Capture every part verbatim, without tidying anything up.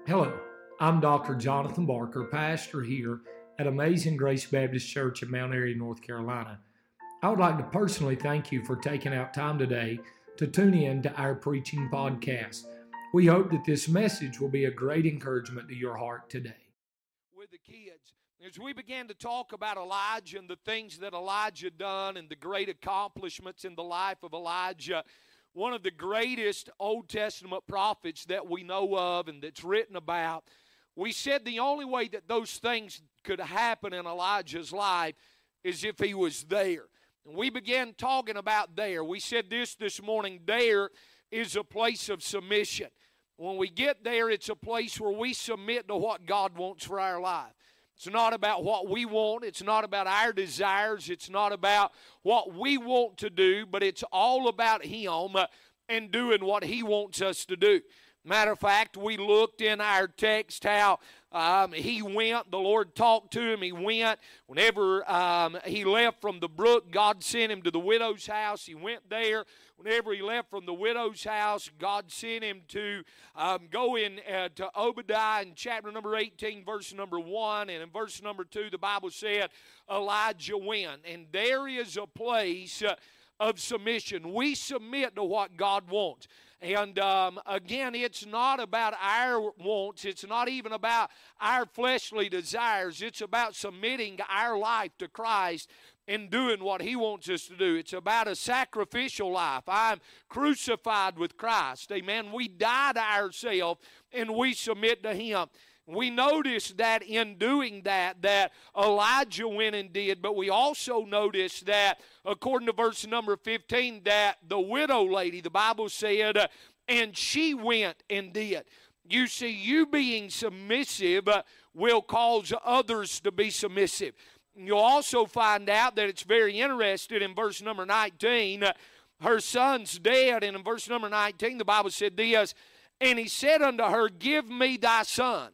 Hello, I'm Doctor Jonathan Barker, pastor here at Amazing Grace Baptist Church in Mount Airy, North Carolina. I would like to personally thank you for taking out time today to tune in to our preaching podcast. We hope that this message will be a great encouragement to your heart today. With the kids, as we began to talk about Elijah and the things that Elijah done and the great accomplishments in the life of Elijah, one of the greatest Old Testament prophets that we know of and that's written about, we said the only way that those things could happen in Elijah's life is if he was there. And we began talking about there. We said this this morning, there is a place of submission. When we get there, it's a place where we submit to what God wants for our life. It's not about what we want. It's not about our desires. It's not about what we want to do, but it's all about Him and doing what He wants us to do. Matter of fact, we looked in our text how um, he went, the Lord talked to him, he went. Whenever um, he left from the brook, God sent him to the widow's house. He went there. Whenever he left from the widow's house, God sent him to um, go in uh, to Obadiah in chapter number eighteen, verse number one. And in verse number two, the Bible said, Elijah went. And there is a place uh, of submission. We submit to what God wants. And um, again, it's not about our wants. It's not even about our fleshly desires. It's about submitting our life to Christ and doing what He wants us to do. It's about a sacrificial life. I'm crucified with Christ. Amen. We die to ourselves and we submit to Him. We notice that in doing that, that Elijah went and did, but we also notice that, according to verse number fifteen, that the widow lady, the Bible said, uh, and she went and did. You see, you being submissive uh, will cause others to be submissive. You'll also find out that it's very interesting in verse number nineteen, uh, her son's dead, and in verse number nineteen, the Bible said this, and he said unto her, give me thy son.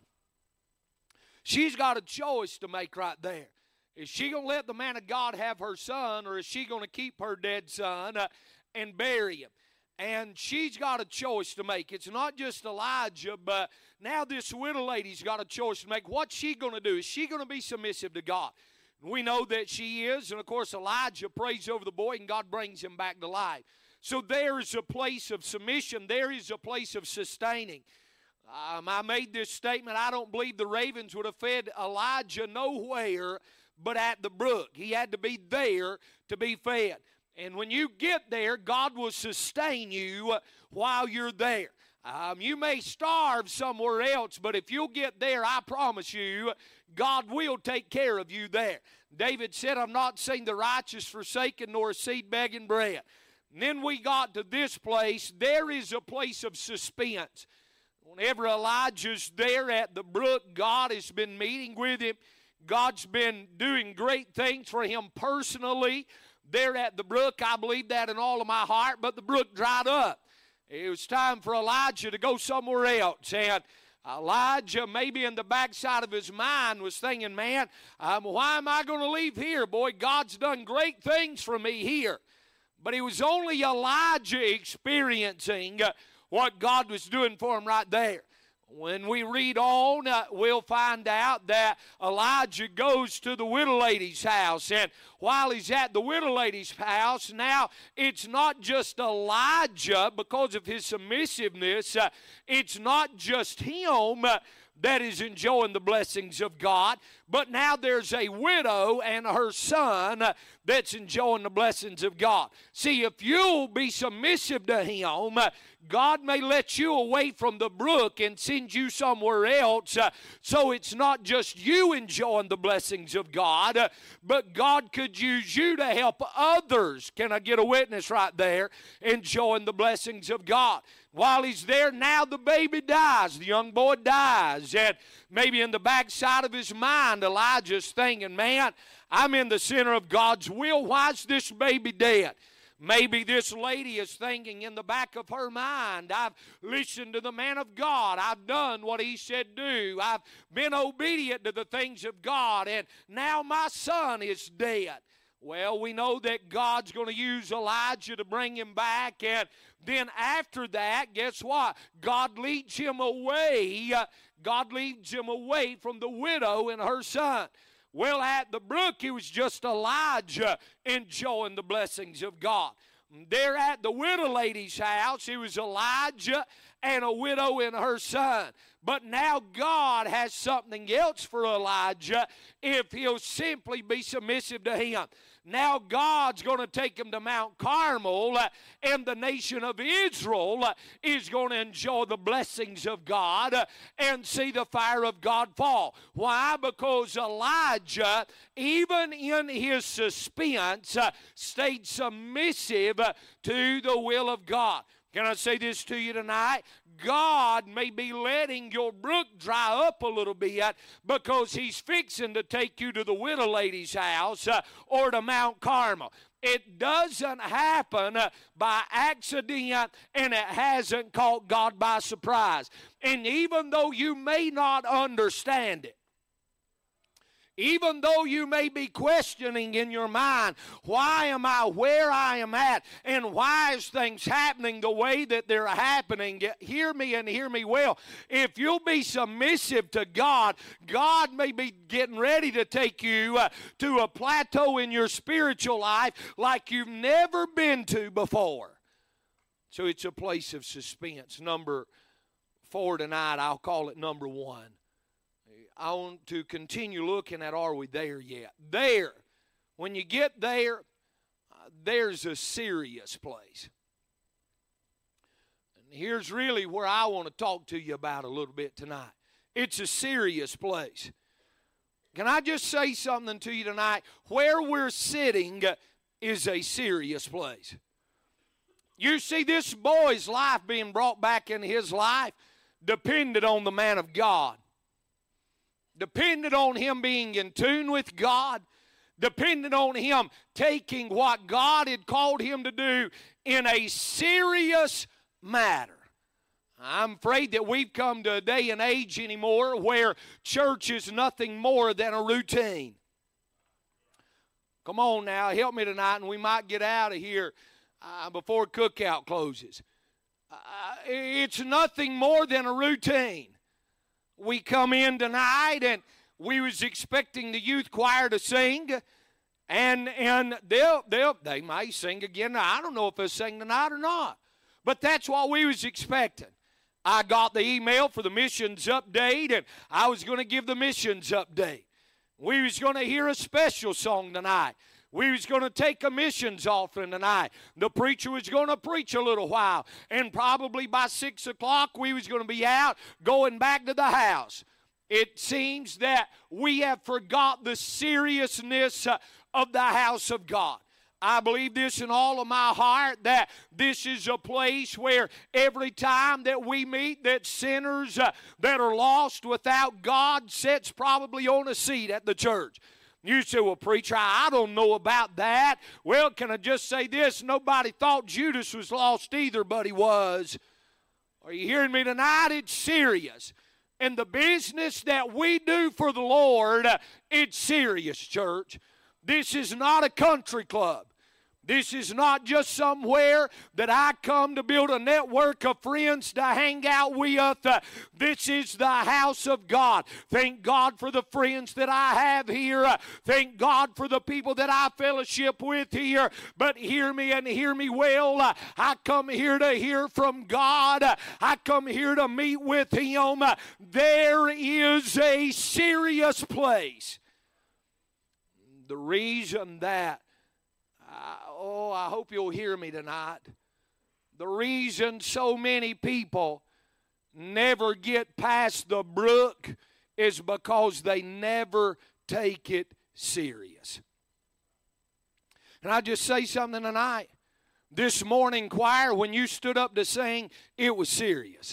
She's got a choice to make right there. Is she going to let the man of God have her son, or is she going to keep her dead son uh, and bury him? And she's got a choice to make. It's not just Elijah, but now this widow lady's got a choice to make. What's she going to do? Is she going to be submissive to God? We know that she is, and of course Elijah prays over the boy, and God brings him back to life. So there is a place of submission. There is a place of sustaining. Um, I made this statement, I don't believe the ravens would have fed Elijah nowhere but at the brook. He had to be there to be fed. And when you get there, God will sustain you while you're there. Um, you may starve somewhere else, but if you'll get there, I promise you, God will take care of you there. David said, I've not seen the righteous forsaken, nor a seed begging bread. And then we got to this place. There is a place of suspense. Whenever Elijah's there at the brook, God has been meeting with him. God's been doing great things for him personally. There at the brook, I believe that in all of my heart, but the brook dried up. It was time for Elijah to go somewhere else. And Elijah, maybe in the backside of his mind, was thinking, man, um, why am I going to leave here? Boy, God's done great things for me here. But it was only Elijah experiencing uh, what God was doing for him right there. When we read on, uh, we'll find out that Elijah goes to the widow lady's house. And while he's at the widow lady's house, now it's not just Elijah because of his submissiveness. Uh, it's not just him uh, that is enjoying the blessings of God, but now there's a widow and her son uh, that's enjoying the blessings of God. See, if you'll be submissive to Him, uh, God may let you away from the brook and send you somewhere else, uh, so it's not just you enjoying the blessings of God, uh, but God could use you to help others. Can I get a witness right there? Enjoying the blessings of God. While he's there, now the baby dies. The young boy dies. And maybe in the backside of his mind, Elijah's thinking, man, I'm in the center of God's will. Why's this baby dead? Maybe this lady is thinking in the back of her mind, I've listened to the man of God. I've done what he said do. I've been obedient to the things of God, and now my son is dead. Well, we know that God's going to use Elijah to bring him back, and then after that, guess what? God leads him away. God leads him away from the widow and her son. Well, at the brook, it was just Elijah enjoying the blessings of God. There at the widow lady's house, it was Elijah and a widow and her son. But now God has something else for Elijah if he'll simply be submissive to him. Now God's going to take him to Mount Carmel, uh, and the nation of Israel uh, is going to enjoy the blessings of God uh, and see the fire of God fall. Why? Because Elijah, even in his suspense, uh, stayed submissive uh, to the will of God. Can I say this to you tonight? God may be letting your brook dry up a little bit because he's fixing to take you to the widow lady's house uh, or to Mount Carmel. It doesn't happen uh, by accident, and it hasn't caught God by surprise. And even though you may not understand it, even though you may be questioning in your mind, why am I where I am at, and why is things happening the way that they're happening? Hear me and hear me well. If you'll be submissive to God, God may be getting ready to take you uh, to a plateau in your spiritual life like you've never been to before. So it's a place of suspense. Number four tonight, I'll call it number one. I want to continue looking at, are we there yet? There. When you get there, uh, there's a serious place. And here's really where I want to talk to you about a little bit tonight. It's a serious place. Can I just say something to you tonight? Where we're sitting is a serious place. You see, this boy's life being brought back into his life depended on the man of God. Depended on him being in tune with God, depended on him taking what God had called him to do in a serious matter. I'm afraid that we've come to a day and age anymore where church is nothing more than a routine. Come on now, help me tonight, and we might get out of here uh, before cookout closes. Uh, it's nothing more than a routine. We come in tonight, and we was expecting the youth choir to sing, and and they'll they'll they may sing again. I don't know if they'll sing tonight or not, but that's what we was expecting. I got the email for the missions update, and I was going to give the missions update. We was going to hear a special song tonight. We was going to take a missions offering tonight. The preacher was going to preach a little while. And probably by six o'clock, we was going to be out going back to the house. It seems that we have forgot the seriousness uh, of the house of God. I believe this in all of my heart, that this is a place where every time that we meet, that sinners uh, that are lost without God sits probably on a seat at the church. You say, well, preacher, I don't know about that. Well, can I just say this? Nobody thought Judas was lost either, but he was. Are you hearing me tonight? It's serious. And the business that we do for the Lord, it's serious, church. This is not a country club. This is not just somewhere that I come to build a network of friends to hang out with. Uh, this is the house of God. Thank God for the friends that I have here. Uh, thank God for the people that I fellowship with here. But hear me and hear me well. Uh, I come here to hear from God. Uh, I come here to meet with Him. Uh, there is a serious place. The reason that Oh, I hope you'll hear me tonight. The reason so many people never get past the brook is because they never take it serious. Can I just say something tonight? This morning, choir, when you stood up to sing, it was serious.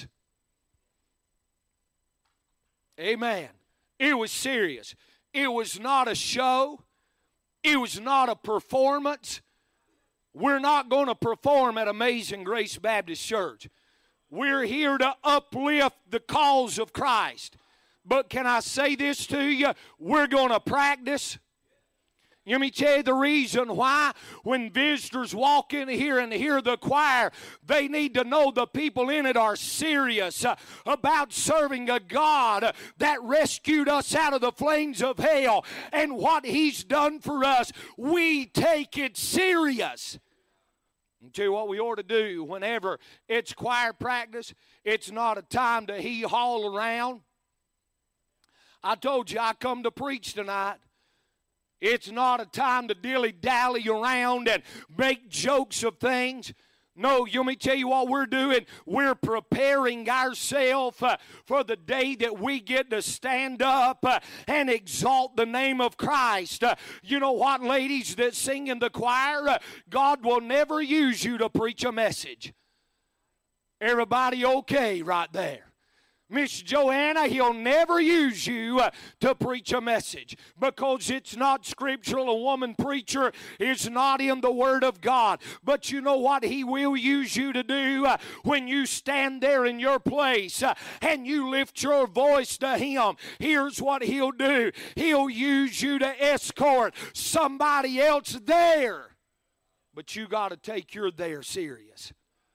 Amen. It was serious. It was not a show. It was not a performance. We're not going to perform at Amazing Grace Baptist Church. We're here to uplift the cause of Christ. But can I say this to you? We're going to practice. Let me tell you the reason why. When visitors walk in here and hear the choir, they need to know the people in it are serious uh, about serving a God that rescued us out of the flames of hell. And what He's done for us, we take it serious. I'll tell you what we ought to do whenever it's choir practice. It's not a time to hee-haw around. I told you I come to preach tonight. It's not a time to dilly-dally around and make jokes of things. No, let me tell you what we're doing. We're preparing ourselves uh, for the day that we get to stand up uh, and exalt the name of Christ. Uh, you know what, ladies that sing in the choir? Uh, God will never use you to preach a message. Everybody okay right there? Miss Joanna, He'll never use you uh, to preach a message because it's not scriptural. A woman preacher is not in the Word of God. But you know what He will use you to do uh, when you stand there in your place uh, and you lift your voice to Him? Here's what He'll do. He'll use you to escort somebody else there. But you got to take your there serious.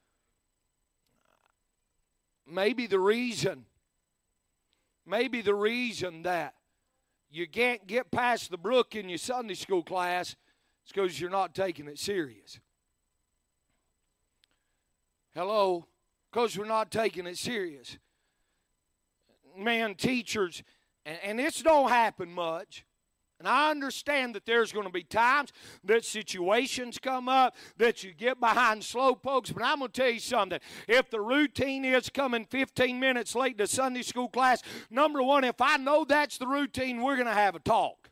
Maybe the reason, maybe the reason that you can't get past the brook in your Sunday school class is because you're not taking it serious. Hello? Because we're not taking it serious. Man, teachers, and, and this don't happen much. And I understand that there's going to be times that situations come up that you get behind slow pokes. But I'm going to tell you something. If the routine is coming fifteen minutes late to Sunday school class, number one, if I know that's the routine, we're going to have a talk.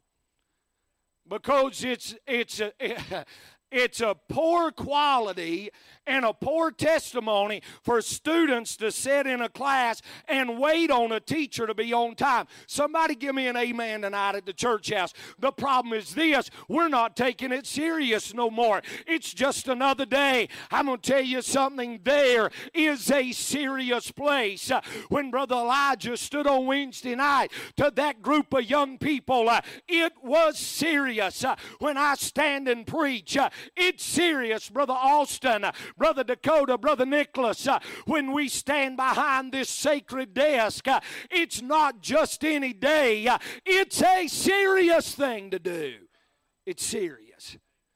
Because it's, it's, a, it's a poor quality and a poor testimony for students to sit in a class and wait on a teacher to be on time. Somebody give me an amen tonight at the church house. The problem is this: we're not taking it serious no more. It's just another day. I'm going to tell you something. There is a serious place. Uh, when Brother Elijah stood on Wednesday night to that group of young people, uh, it was serious. Uh, when I stand and preach, uh, it's serious. Brother Austin, uh, Brother Dakota, Brother Nicholas, uh, when we stand behind this sacred desk, uh, it's not just any day. Uh, it's a serious thing to do. It's serious.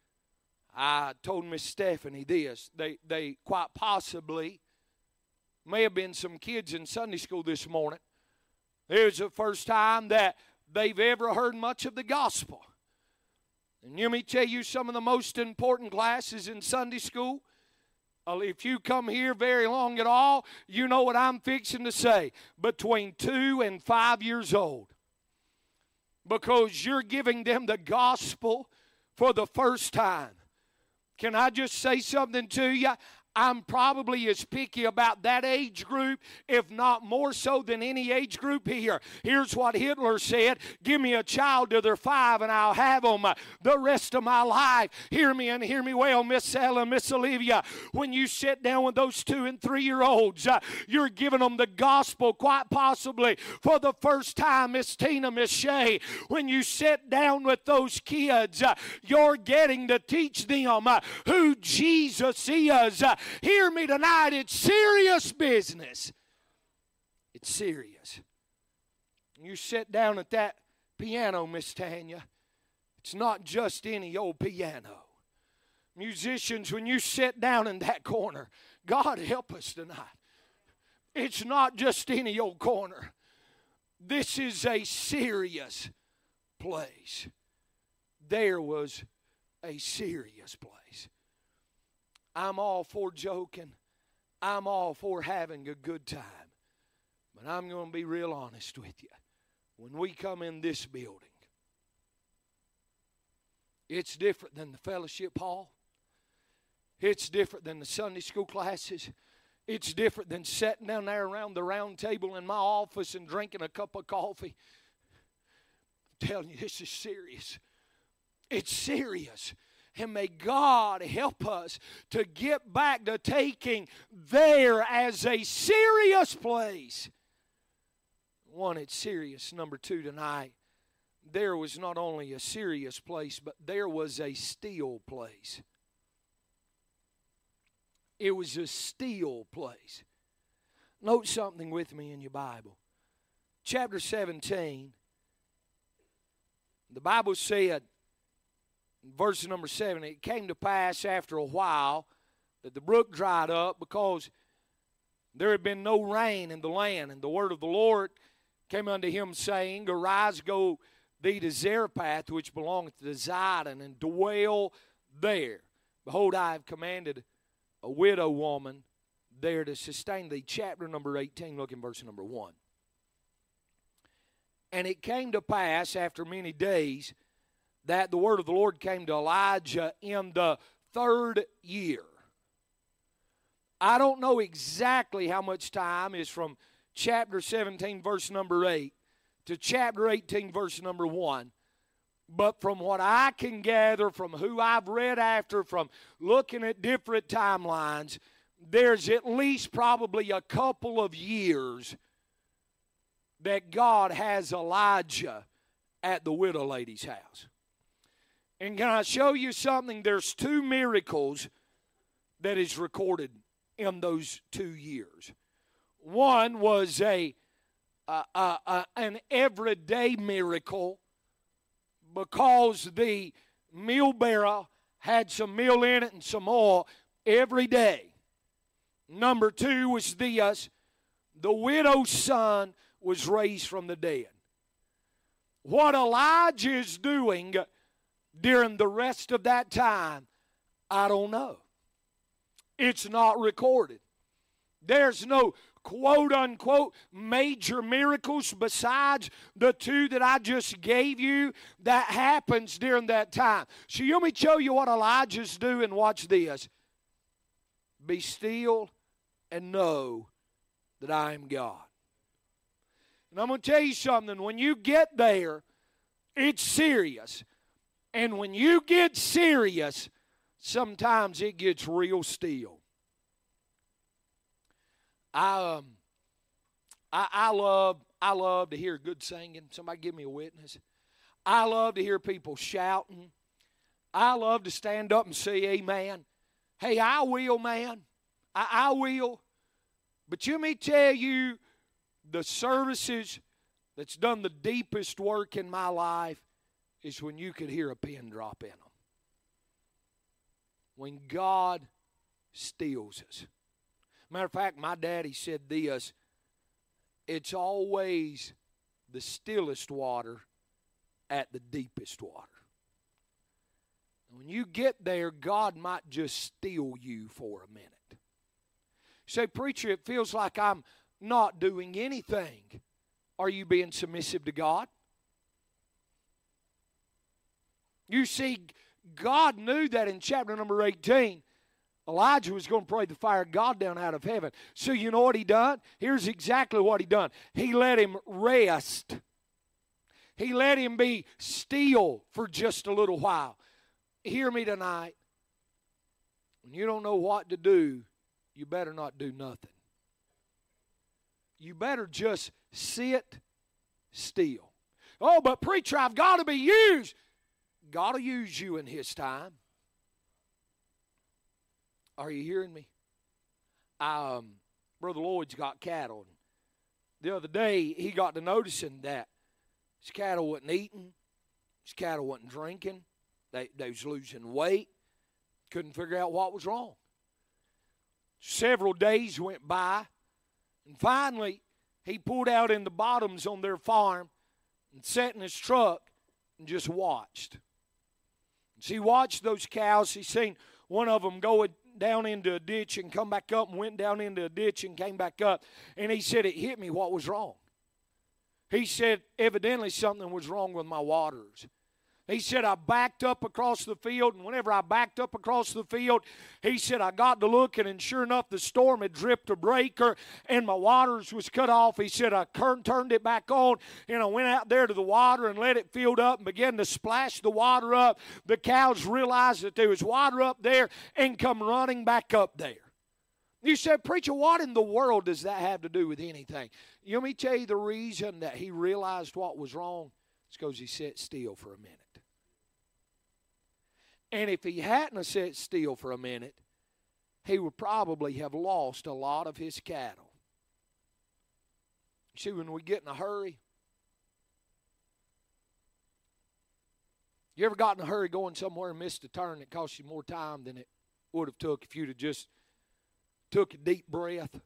I told Miss Stephanie this. They, they quite possibly may have been some kids in Sunday school this morning. It was the first time that they've ever heard much of the gospel. And let me tell you, some of the most important classes in Sunday school, uh, if you come here very long at all, you know what I'm fixing to say. Between two and five years old. Because you're giving them the gospel for the first time. Can I just say something to you? I'm probably as picky about that age group, if not more so than any age group here. Here's what Hitler said: give me a child till they're five and I'll have them the rest of my life. Hear me and hear me well, Miss Ella, Miss Olivia. When you sit down with those two and three-year-olds, uh, you're giving them the gospel quite possibly for the first time, Miss Tina, Miss Shay. When you sit down with those kids, uh, you're getting to teach them uh, who Jesus is. Uh, Hear me tonight, it's serious business. It's serious. You sit down at that piano, Miss Tanya, it's not just any old piano. Musicians, when you sit down in that corner, God help us tonight. It's not just any old corner. This is a serious place. There was a serious place. I'm all for joking. I'm all for having a good time. But I'm going to be real honest with you. When we come in this building, it's different than the fellowship hall. It's different than the Sunday school classes. It's different than sitting down there around the round table in my office and drinking a cup of coffee. I'm telling you, this is serious. It's serious. And may God help us to get back to taking there as a serious place. One, it's serious. Number two, tonight, there was not only a serious place, but there was a still place. It was a still place. Note something with me in your Bible. Chapter seventeen, the Bible said, verse number seven, it came to pass after a while that the brook dried up because there had been no rain in the land. And the word of the Lord came unto him, saying, Arise, go thee to Zarephath, which belongeth to Zidon, and dwell there. Behold, I have commanded a widow woman there to sustain thee. Chapter number eighteen, look in verse number one. And it came to pass after many days that the word of the Lord came to Elijah in the third year. I don't know exactly how much time is from chapter seventeen, verse number eight, to chapter eighteen, verse number one. But from what I can gather, from who I've read after, from looking at different timelines, there's at least probably a couple of years that God has Elijah at the widow lady's house. And can I show you something? There's two miracles that is recorded in those two years. One was a, a, a, a an everyday miracle because the meal barrel had some meal in it and some oil every day. Number two was this: the widow's son was raised from the dead. What Elijah is doing during the rest of that time, I don't know. It's not recorded. There's no quote-unquote major miracles besides the two that I just gave you that happens during that time. So let me show you what Elijah's doing. Watch this. Be still and know that I am God. And I'm going to tell you something. When you get there, it's serious. And when you get serious, sometimes it gets real still. I um, I, I love I love to hear good singing. Somebody give me a witness. I love to hear people shouting. I love to stand up and say amen. Hey, I will, man. I, I will. But let me tell you, the services that's done the deepest work in my life is when you could hear a pin drop in them. When God stills us. Matter of fact, my daddy said this: it's always the stillest water at the deepest water. When you get there, God might just still you for a minute. You say, preacher, it feels like I'm not doing anything. Are you being submissive to God? You see, God knew that in chapter number eighteen, Elijah was going to pray the fire of God down out of heaven. So you know what he done? Here's exactly what he done. He let him rest. He let him be still for just a little while. Hear me tonight. When you don't know what to do, you better not do nothing. You better just sit still. Oh, but preacher, I've got to be used. God will use you in His time. Are you hearing me? Um, Brother Lloyd's got cattle. The other day, he got to noticing that his cattle wasn't eating. His cattle wasn't drinking. They, they was losing weight. Couldn't figure out what was wrong. Several days went by, and finally, he pulled out in the bottoms on their farm and sat in his truck and just watched. As he watched those cows, he seen one of them go down into a ditch and come back up and went down into a ditch and came back up. And he said, it hit me what was wrong. He said, evidently something was wrong with my waters. He said, I backed up across the field, and whenever I backed up across the field, he said, I got to looking, and sure enough, the storm had dripped a breaker, and my waters was cut off. He said, I turned it back on, and I went out there to the water and let it fill up and began to splash the water up. The cows realized that there was water up there and come running back up there. You said, preacher, what in the world does that have to do with anything? You want me to tell you the reason that he realized what was wrong? It's because he sat still for a minute. And if he hadn't have sat still for a minute, he would probably have lost a lot of his cattle. See, when we get in a hurry, you ever got in a hurry going somewhere and missed a turn that cost you more time than it would have took if you'd have just took a deep breath?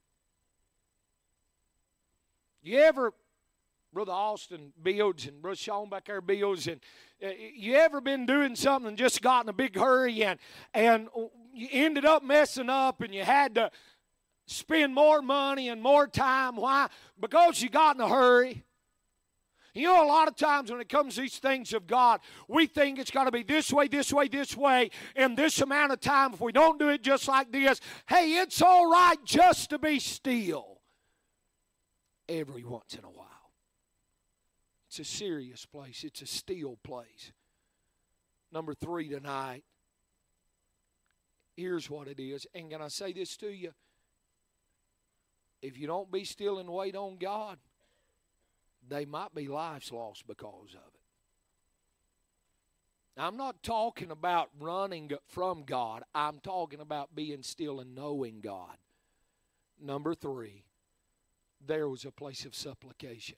You ever, Brother Austin builds and Brother Sean back there builds, and uh, you ever been doing something and just got in a big hurry and, and you ended up messing up and you had to spend more money and more time? Why? Because you got in a hurry. You know, a lot of times when it comes to these things of God, we think it's got to be this way, this way, this way, in this amount of time. If we don't do it just like this, hey, it's all right just to be still every once in a while. It's a serious place. It's a still place. Number three tonight, here's what it is. And can I say this to you? If you don't be still and wait on God, they might be lives lost because of it. Now, I'm not talking about running from God. I'm talking about being still and knowing God. Number three, there was a place of supplication.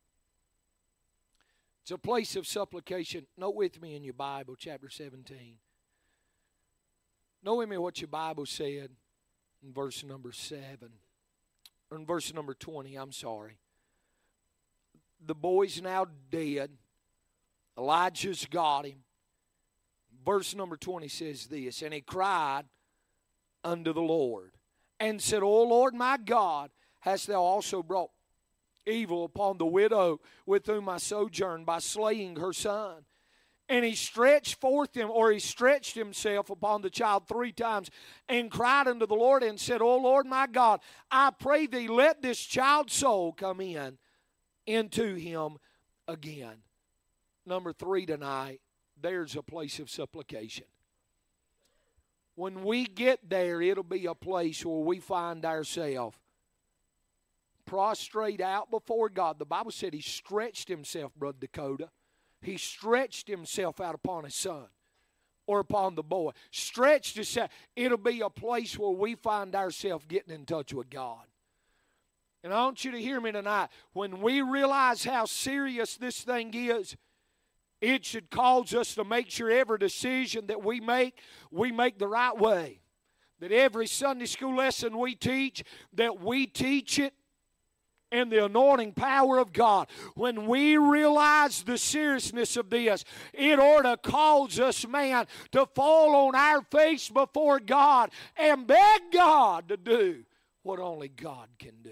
It's a place of supplication. Note with me in your Bible, chapter seventeen. Note with me what your Bible said in verse number seven. Or in verse number twenty, I'm sorry. The boy's now dead. Elijah's got him. Verse number twenty says this, and he cried unto the Lord, and said, O Lord my God, hast thou also brought evil upon the widow with whom I sojourned by slaying her son? And he stretched forth him, or he stretched himself upon the child three times and cried unto the Lord and said, O Lord my God, I pray thee, let this child's soul come in into him again. Number three tonight, there's a place of supplication. When we get there, it'll be a place where we find ourselves prostrate out before God. The Bible said he stretched himself, Brother Dakota. He stretched himself out upon his son or upon the boy. Stretched himself. It'll be a place where we find ourselves getting in touch with God. And I want you to hear me tonight. When we realize how serious this thing is, it should cause us to make sure every decision that we make, we make the right way. That every Sunday school lesson we teach, that we teach it in the anointing power of God. When we realize the seriousness of this, it ought to cause us, man, to fall on our face before God and beg God to do what only God can do.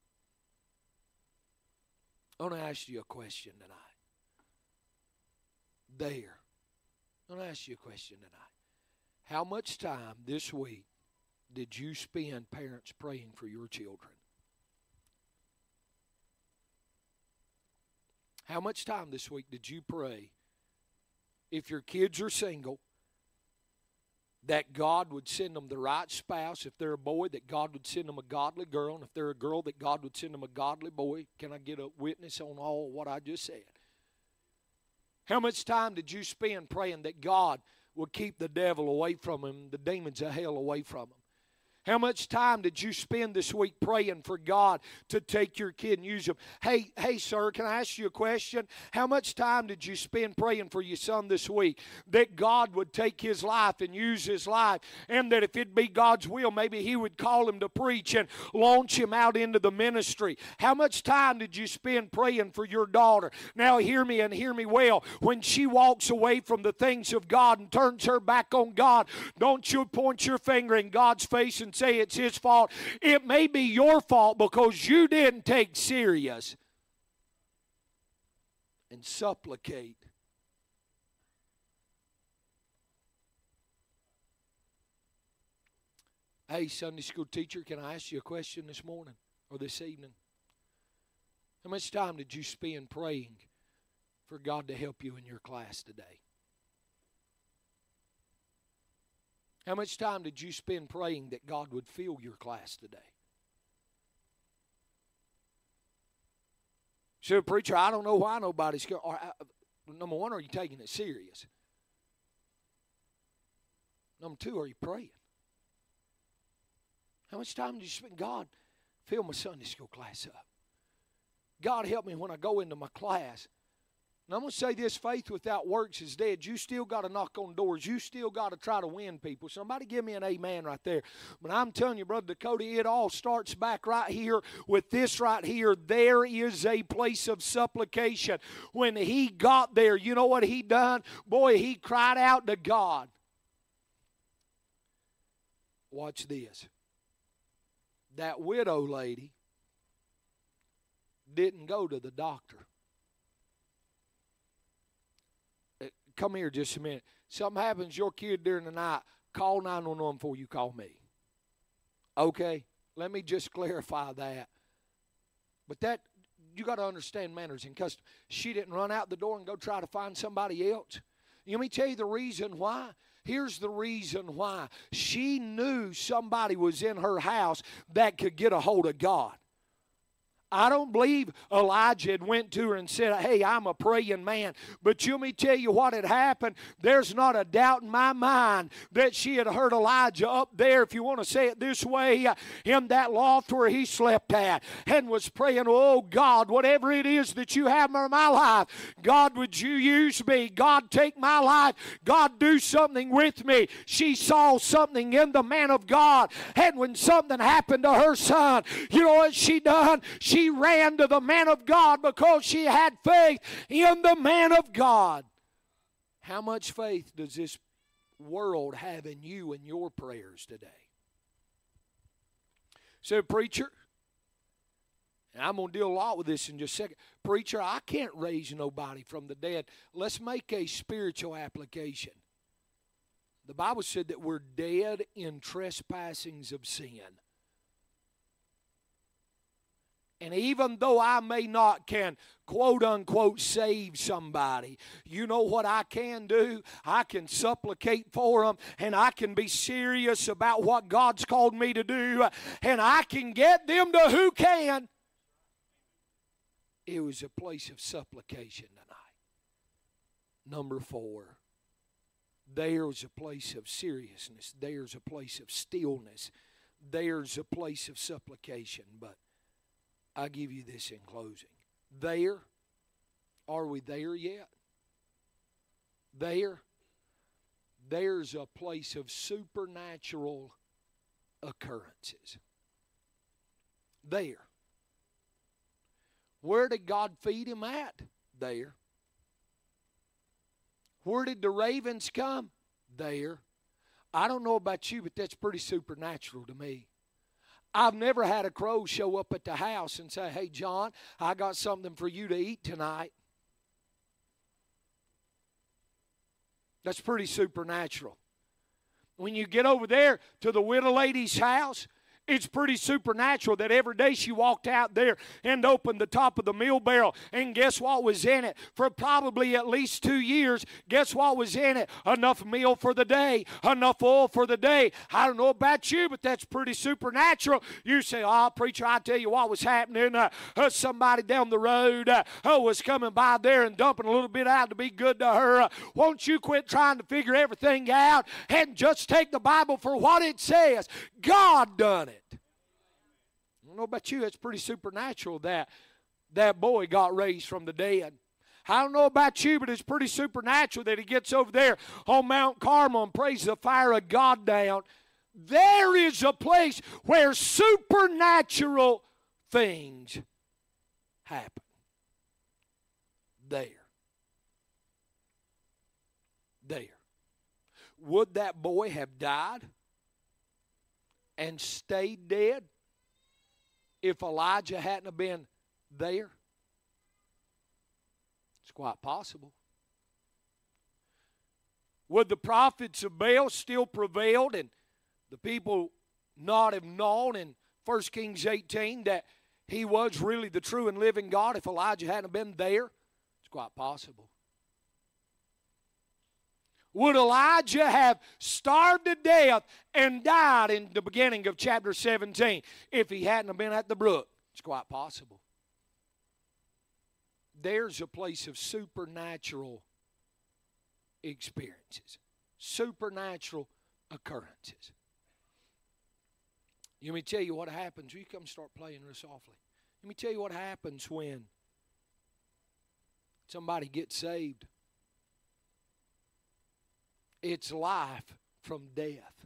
I want to ask you a question tonight. There. I want to ask you a question tonight. How much time this week did you spend, parents, praying for your children? How much time this week did you pray, if your kids are single, that God would send them the right spouse? If they're a boy, that God would send them a godly girl. And if they're a girl, that God would send them a godly boy. Can I get a witness on all what I just said? How much time did you spend praying that God would keep the devil away from him, the demons of hell away from him? How much time did you spend this week praying for God to take your kid and use them? Hey, hey, sir, can I ask you a question? How much time did you spend praying for your son this week that God would take his life and use his life, and that if it be God's will, maybe he would call him to preach and launch him out into the ministry? How much time did you spend praying for your daughter? Now hear me and hear me well. When she walks away from the things of God and turns her back on God, don't you point your finger in God's face and say it's his fault. It may be your fault because you didn't take serious and supplicate. Hey, Sunday school teacher, can I ask you a question this morning or this evening? How much time did you spend praying for God to help you in your class today? How much time did you spend praying that God would fill your class today? So, preacher, I don't know why nobody's going. Number one, are you taking it serious? Number two, are you praying? How much time do you spend? God, fill my Sunday school class up. God, help me when I go into my class. And I'm going to say this, faith without works is dead. You still got to knock on doors. You still got to try to win people. Somebody give me an amen right there. But I'm telling you, Brother Dakota, it all starts back right here with this right here. There is a place of supplication. When he got there, you know what he done? Boy, he cried out to God. Watch this. That widow lady didn't go to the doctor. Come here just a minute. Something happens to your kid during the night, call nine one one before you call me. Okay? Let me just clarify that. But that, you got to understand manners and custom. She didn't run out the door and go try to find somebody else. Let me tell you the reason why. Here's the reason why. She knew somebody was in her house that could get a hold of God. I don't believe Elijah had went to her and said, hey, I'm a praying man. But let me tell you what had happened. There's not a doubt in my mind that she had heard Elijah up there, if you want to say it this way, in that loft where he slept at, and was praying, oh, God, whatever it is that you have in my life, God, would you use me? God, take my life. God, do something with me. She saw something in the man of God. And when something happened to her son, you know what she done? She She ran to the man of God because she had faith in the man of God. How much faith does this world have in you and your prayers today? So, preacher, and I'm going to deal a lot with this in just a second. Preacher, I can't raise nobody from the dead. Let's make a spiritual application. The Bible said that we're dead in trespassings of sin. And even though I may not can quote unquote save somebody, you know what I can do? I can supplicate for them, and I can be serious about what God's called me to do, and I can get them to who can. It was a place of supplication tonight. Number four, there's a place of seriousness. There's a place of stillness. There's a place of supplication. But I'll give you this in closing. There, are we there yet? There, there's a place of supernatural occurrences. There. Where did God feed him at? There. Where did the ravens come? There. I don't know about you, but that's pretty supernatural to me. I've never had a crow show up at the house and say, hey, John, I got something for you to eat tonight. That's pretty supernatural. When you get over there to the widow lady's house, it's pretty supernatural that every day she walked out there and opened the top of the meal barrel, and guess what was in it? For probably at least two years, guess what was in it? Enough meal for the day, enough oil for the day. I don't know about you, but that's pretty supernatural. You say, oh, preacher, I tell you what was happening. Uh, uh, somebody down the road uh, uh, was coming by there and dumping a little bit out to be good to her. Uh, won't you quit trying to figure everything out and just take the Bible for what it says? God done it. I don't know about you, it's pretty supernatural that that boy got raised from the dead. I don't know about you, but it's pretty supernatural that he gets over there on Mount Carmel and prays the fire of God down. There is a place where supernatural things happen. There. There. Would that boy have died and stayed dead if Elijah hadn't have been there? It's quite possible. Would the prophets of Baal still prevailed and the people not have known in First Kings eighteen that he was really the true and living God if Elijah hadn't been there? It's quite possible. Would Elijah have starved to death and died in the beginning of chapter seventeen if he hadn't been at the brook? It's quite possible. there's a place of supernatural experiences, supernatural occurrences. Let me tell you what happens. You come start playing real softly. Let me tell you what happens when somebody gets saved. It's life from death.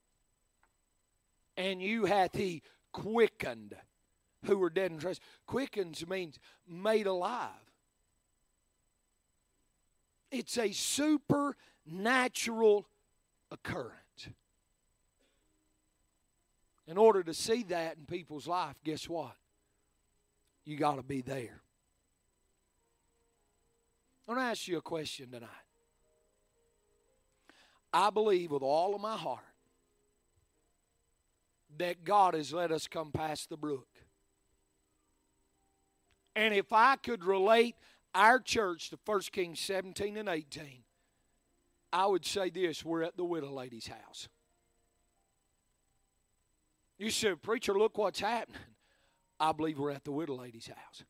And you hath he quickened who were dead in trespasses. Quickens means made alive. It's a supernatural occurrence. In order to see that in people's life, guess what? You got to be there. I want to ask you a question tonight. I believe with all of my heart that God has let us come past the brook. And if I could relate our church to First Kings seventeen and eighteen, I would say this: we're at the widow lady's house. You said, preacher, look what's happening. I believe we're at the widow lady's house.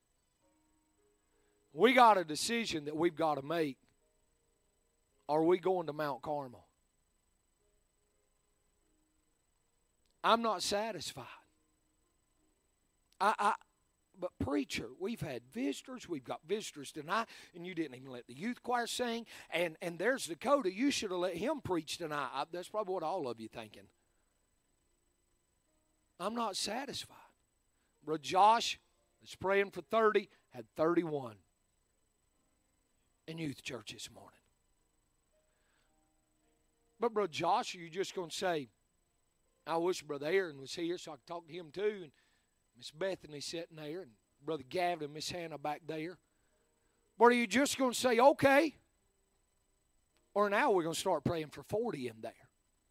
We got a decision that we've got to make. Are we going to Mount Carmel? I'm not satisfied. I, I, but preacher, we've had visitors. We've got visitors tonight, and you didn't even let the youth choir sing. And, and there's Dakota. You should have let him preach tonight. I, that's probably what all of you thinking. I'm not satisfied. Brother Josh was praying for thirty, had thirty-one in youth church this morning. But Brother Josh, are you just going to say, I wish Brother Aaron was here so I could talk to him too, and Miss Bethany sitting there, and Brother Gavin and Miss Hannah back there? But are you just going to say, okay? Or now we're going to start praying for forty in there?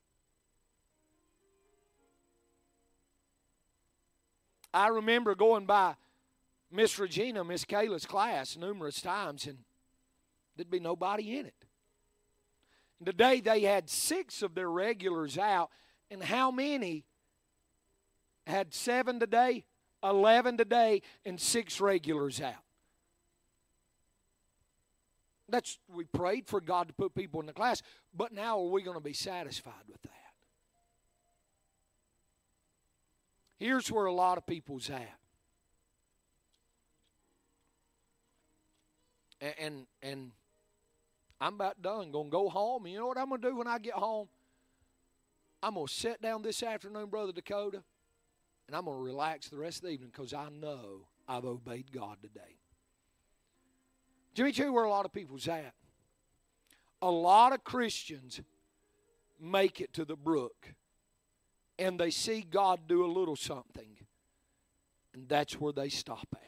I remember going by Miss Regina, Miss Kayla's class numerous times, and there'd be nobody in it. And today they had six of their regulars out, and how many had seven today, eleven today, and six regulars out? That's, we prayed for God to put people in the class, but now are we going to be satisfied with that? Here's where a lot of people's at. And, and, and I'm about done. Going to go home. And you know what I'm going to do when I get home? I'm going to sit down this afternoon, Brother Dakota, and I'm going to relax the rest of the evening because I know I've obeyed God today. Let me tell you where a lot of people's at. A lot of Christians make it to the brook, and they see God do a little something, and that's where they stop at.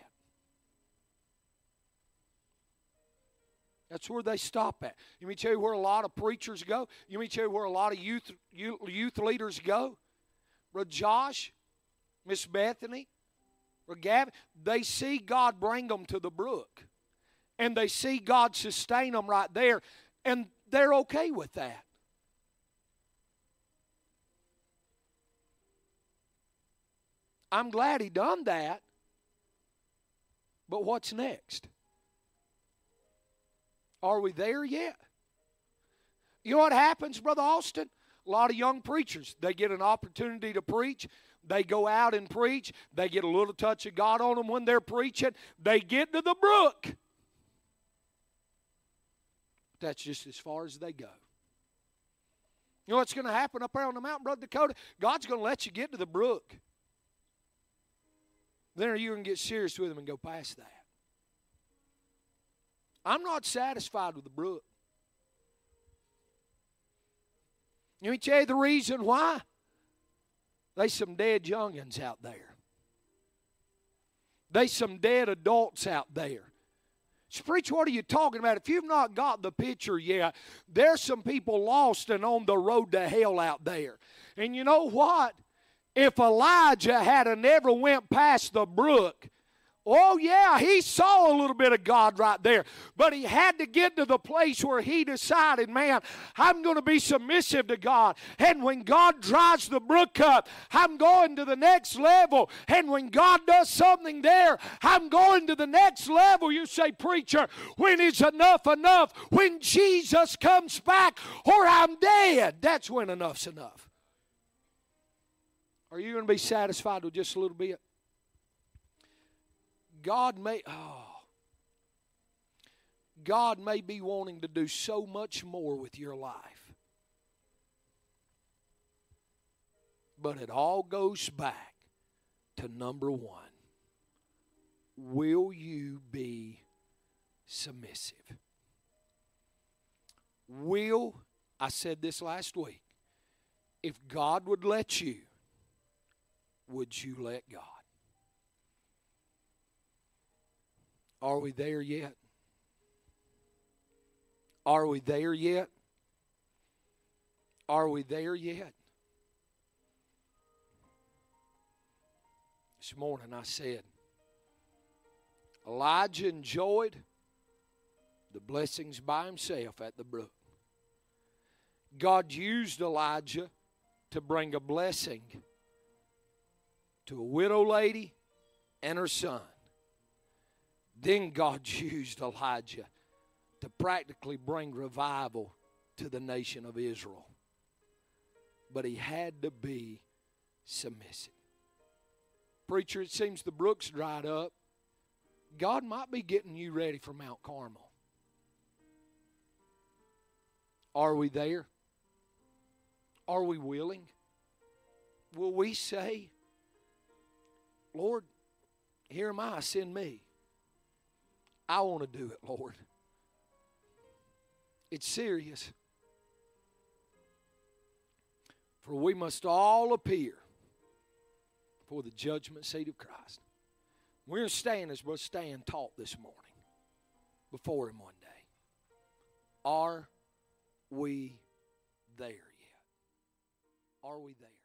That's where they stop at. Let me tell you where a lot of preachers go. Let me tell you where a lot of youth youth, youth leaders go. Brother Josh, Miss Bethany, Brother Gavin, they see God bring them to the brook, and they see God sustain them right there, and they're okay with that. I'm glad he done that, but what's next? Are we there yet? You know what happens, Brother Austin? A lot of young preachers, they get an opportunity to preach. They go out and preach. They get a little touch of God on them when they're preaching. They get to the brook. That's just as far as they go. You know what's going to happen up there on the mountain, Brother Dakota? God's going to let you get to the brook. Then you're going to get serious with him and go past that. I'm not satisfied with the brook. Let me tell you the reason why. There's some dead youngins out there. There's some dead adults out there. So, preacher, what are you talking about? If you've not got the picture yet, there's some people lost and on the road to hell out there. And you know what? If Elijah had never went past the brook, Oh, yeah, he saw a little bit of God right there. But he had to get to the place where he decided, man, I'm going to be submissive to God. And when God dries the brook up, I'm going to the next level. And when God does something there, I'm going to the next level. You say, preacher, when is enough enough? When Jesus comes back or I'm dead. That's when enough's enough. Are you going to be satisfied with just a little bit? God may, oh, God may be wanting to do so much more with your life. But it all goes back to number one. Will you be submissive? Will, I said this last week, if God would let you, would you let God? Are we there yet? Are we there yet? Are we there yet? This morning I said, Elijah enjoyed the blessings by himself at the brook. God used Elijah to bring a blessing to a widow lady and her son. Then God used Elijah to practically bring revival to the nation of Israel. But he had to be submissive. Preacher, it seems the brook's dried up. God might be getting you ready for Mount Carmel. Are we there? Are we willing? Will we say, Lord, here am I, send me. I want to do it, Lord. It's serious. For we must all appear before the judgment seat of Christ. We're going to stand as we'll stand taught this morning before Him one day. Are we there yet? Are we there?